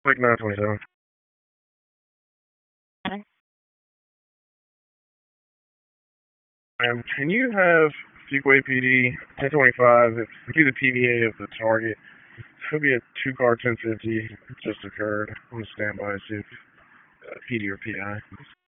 Like 927. Can you have Fuquay PD 1025? It would be the PVA of the target. It could be a 2-car 1050. Just occurred. I'm going to stand by to see if PD or PI.